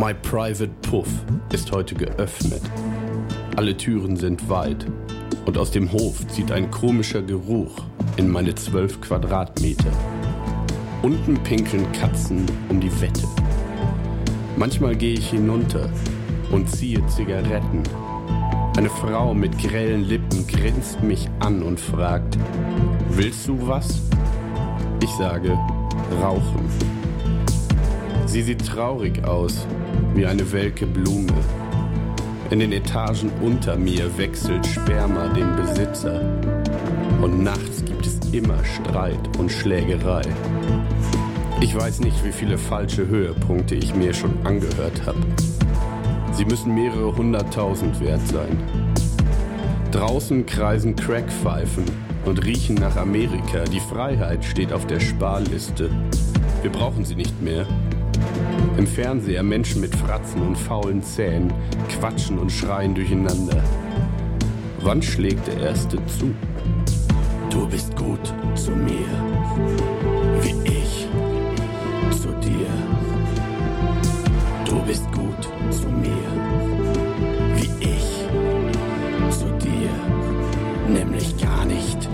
My Private Puff ist heute geöffnet. Alle Türen sind weit und aus dem Hof zieht ein komischer Geruch in meine 12 Quadratmeter. Unten pinkeln Katzen um die Wette. Manchmal gehe ich hinunter und ziehe Zigaretten. Eine Frau mit grellen Lippen grinst mich an und fragt: Willst du was? Ich sage: Rauchen. Sie sieht traurig aus, wie eine welke Blume. In den Etagen unter mir wechselt Sperma den Besitzer. Und nachts gibt es immer Streit und Schlägerei. Ich weiß nicht, wie viele falsche Höhepunkte ich mir schon angehört habe. Sie müssen mehrere 100.000 wert sein. Draußen kreisen Crackpfeifen und riechen nach Amerika. Die Freiheit steht auf der Sparliste. Wir brauchen sie nicht mehr. Im Fernseher Menschen mit Fratzen und faulen Zähnen quatschen und schreien durcheinander. Wann schlägt der Erste zu? Du bist gut zu mir, wie ich zu dir. Du bist gut zu mir, wie ich zu dir, nämlich gar nicht.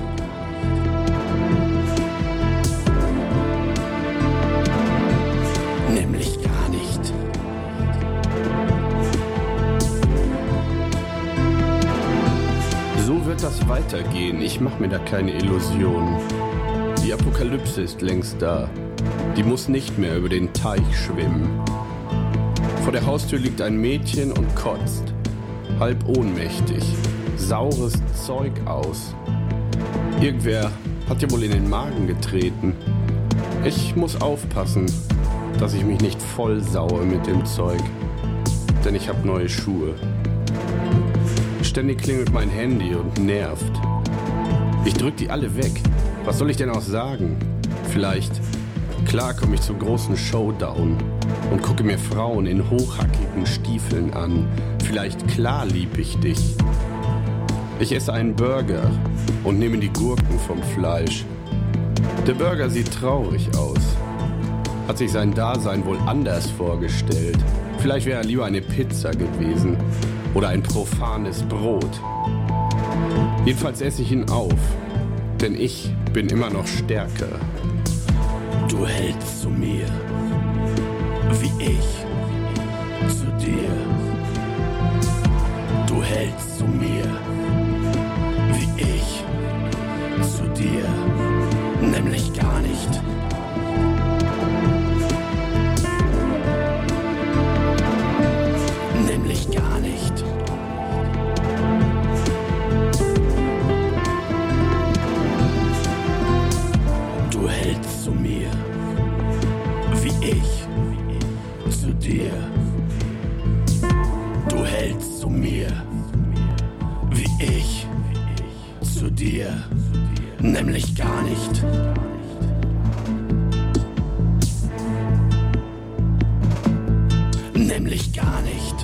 Nämlich gar nicht. So wird das weitergehen, ich mach mir da keine Illusionen. Die Apokalypse ist längst da, die muss nicht mehr über den Teich schwimmen. Vor der Haustür liegt ein Mädchen und kotzt, halb ohnmächtig, saures Zeug aus. Irgendwer hat ihr wohl in den Magen getreten. Ich muss aufpassen, dass ich mich nicht voll saue mit dem Zeug, denn ich hab neue Schuhe. Ständig klingelt mein Handy und nervt. Ich drück die alle weg. Was soll ich denn auch sagen? Vielleicht, klar komme ich zum großen Showdown und gucke mir Frauen in hochhackigen Stiefeln an. Vielleicht, klar lieb ich dich. Ich esse einen Burger und nehme die Gurken vom Fleisch. Der Burger sieht traurig aus. Hat sich sein Dasein wohl anders vorgestellt. Vielleicht wäre er lieber eine Pizza gewesen oder ein profanes Brot. Jedenfalls esse ich ihn auf, denn ich bin immer noch stärker. Du hältst zu mir, wie ich zu dir. Du hältst zu mir, wie ich zu dir, nämlich gar nicht. Nämlich gar nicht. Du hältst zu mir, wie ich zu dir. Du hältst zu mir, wie ich zu dir, nämlich gar nicht. Nämlich gar nicht.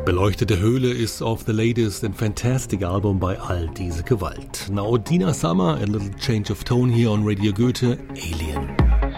Beleuchtete Höhle is of the latest and fantastic album by All Diese Gewalt. Now Dina Summer, a little change of tone here on Radio Goethe, Alien.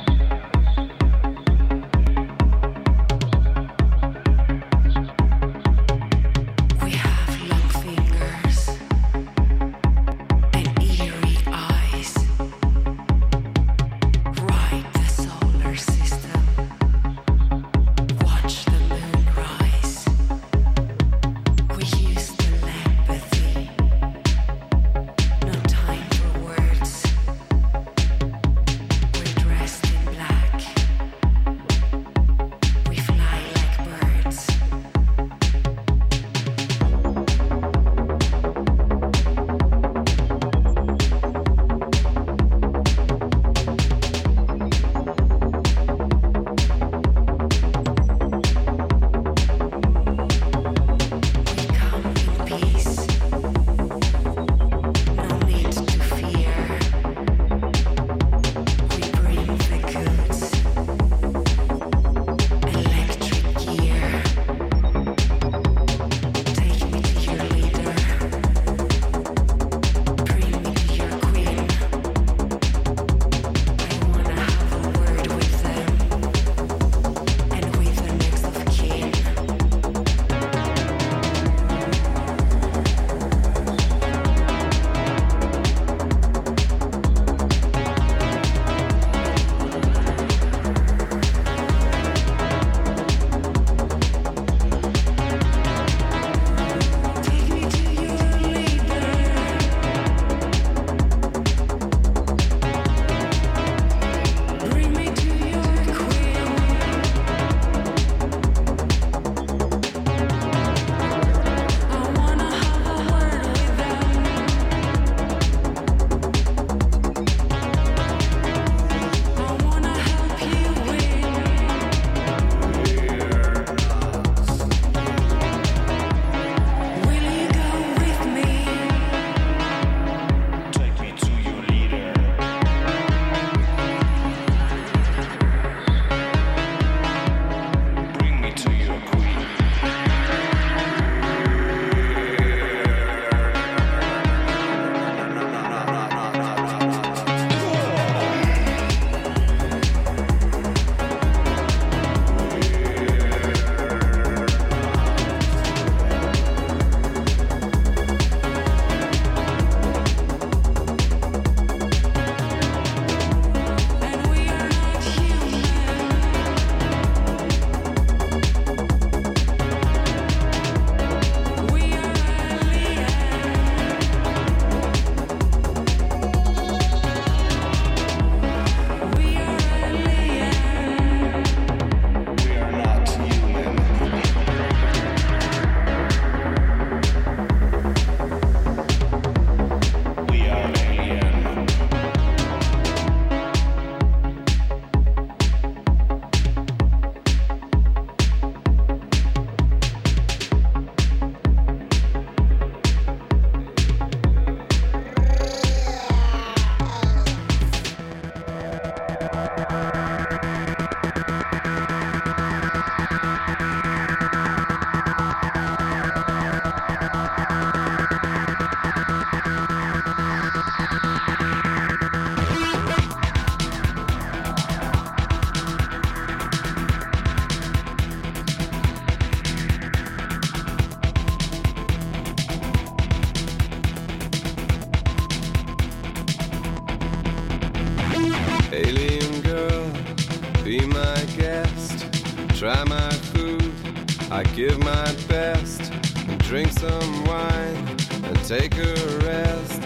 Try my food, I give my best, and drink some wine and take a rest.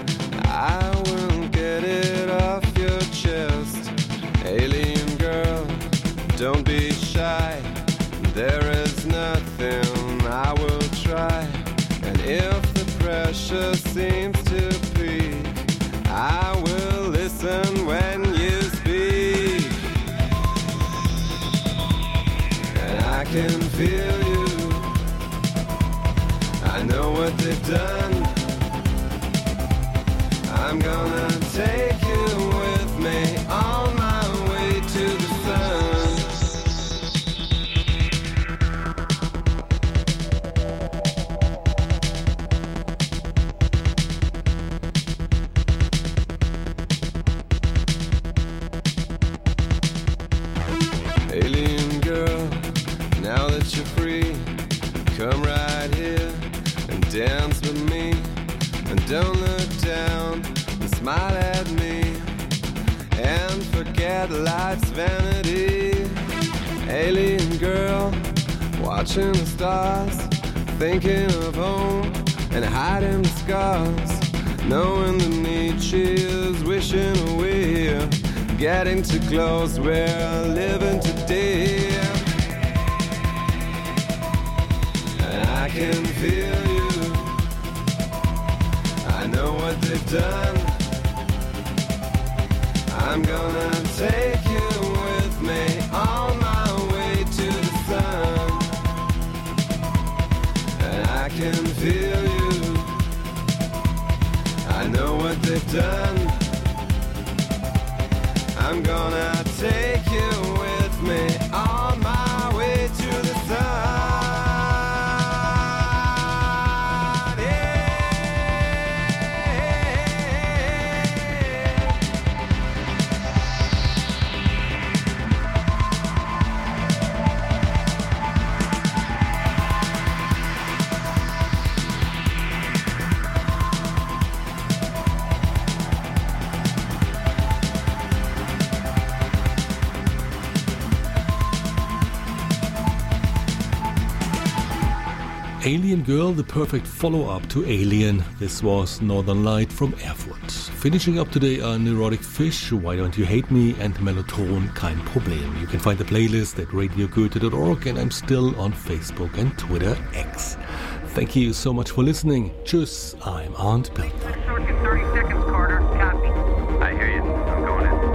I will get it off your chest. Alien girl, don't be shy. There is nothing I will try. And if the pressure seems to peak, I will listen when you speak. I can feel you. I know what they've done. I'm gonna take you with me on my way to the sun. come right here and dance with me. And don't look down and smile at me. And forget life's vanity. Alien girl, watching the stars, thinking of home and hiding the scars. Knowing the need she is wishing away. Getting too close, we're living today. And I can feel you, I know what they've done. I'm gonna take you with me on my way to the sun. And I can feel you, I know what they've done. I'm gonna take you with me on my way to the sun. Alien Girl, the perfect follow-up to Alien. This was Northern Light from Erfurt. Finishing up today are Neurotic Fish, Why Don't You Hate Me, and Mellotron, Kein Problem. You can find the playlist at radiogoethe.org, and I'm still on Facebook and Twitter X. Thank you so much for listening. Tschüss, I'm Arndt Peltner. Short in 30 seconds, Carter. Copy. I hear you. I'm going in.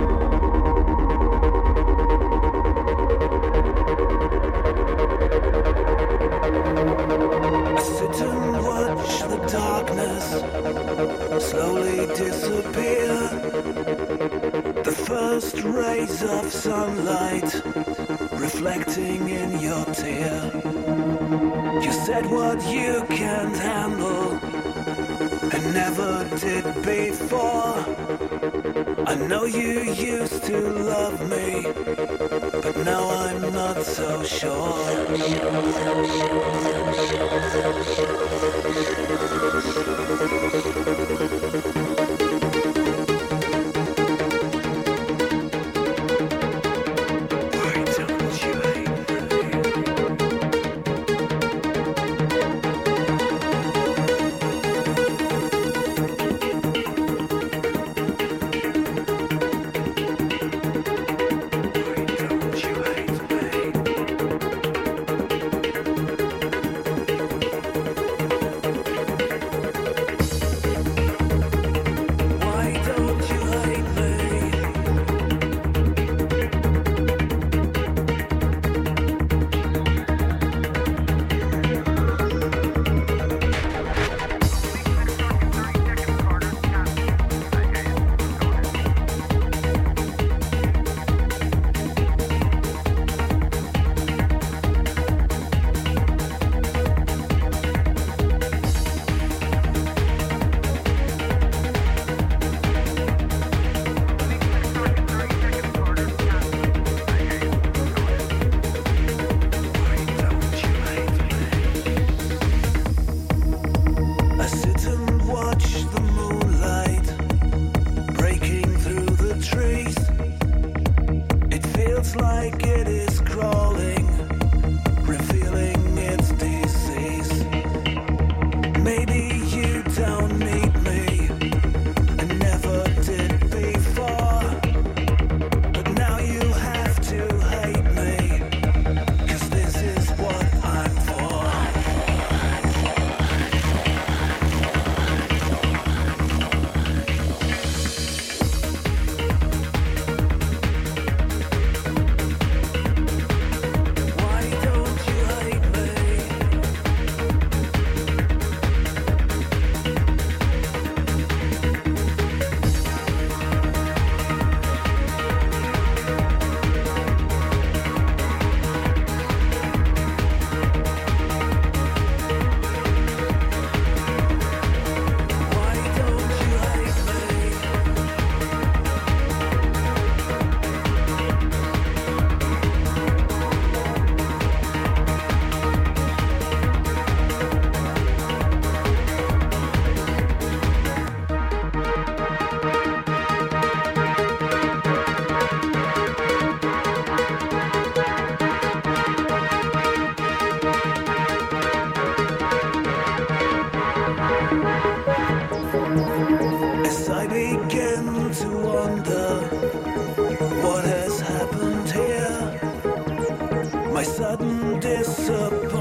Sit and watch the darkness slowly disappear. The first rays of sunlight reflecting in your tear. You said what you can't handle and never did before. I know you used to love me, but now I'm not so sure.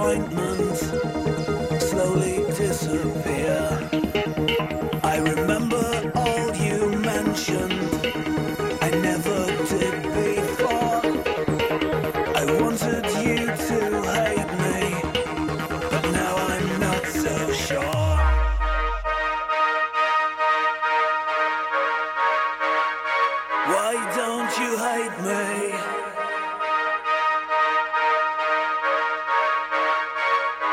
disappointment slowly disappear. I remember all you mentioned, I never did before. I wanted you to hate me, but now I'm not so sure. Why don't you hate me?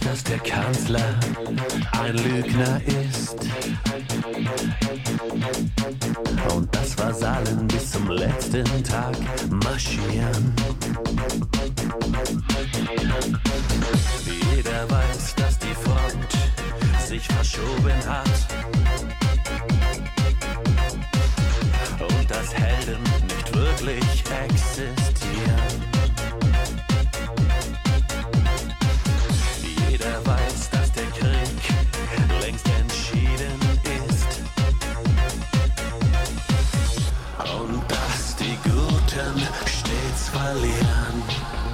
dass der Kanzler ein Lügner ist und dass Vasallen bis zum letzten Tag marschieren. Jeder weiß, dass die Front sich verschoben hat und dass Helden nicht wirklich existieren. Jeder weiß, dass der Krieg längst entschieden ist und dass die Guten stets verlieren.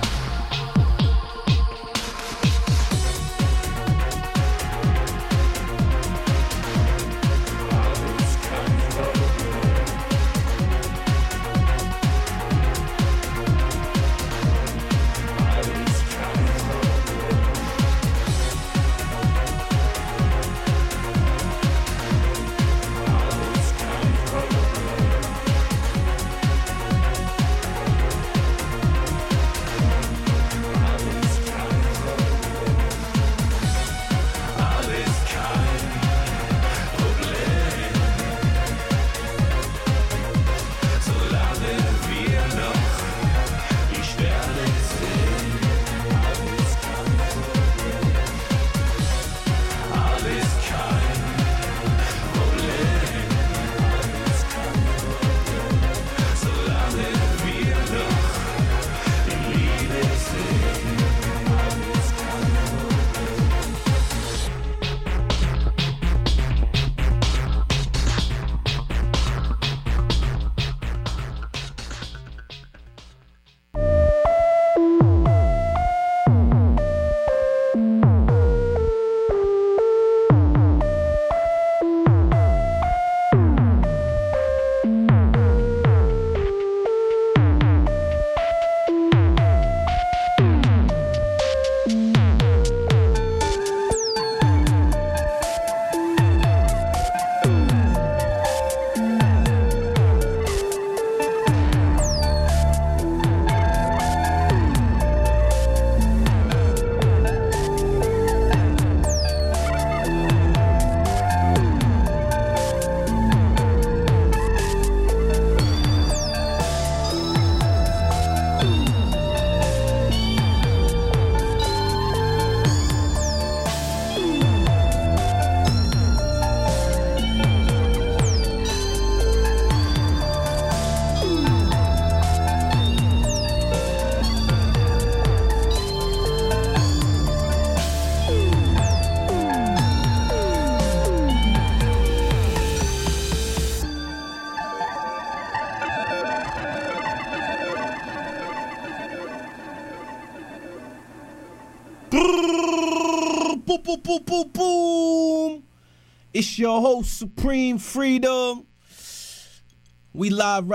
Boom, boom, boom, boom, boom. It's your host, Supreme Freedom. We live right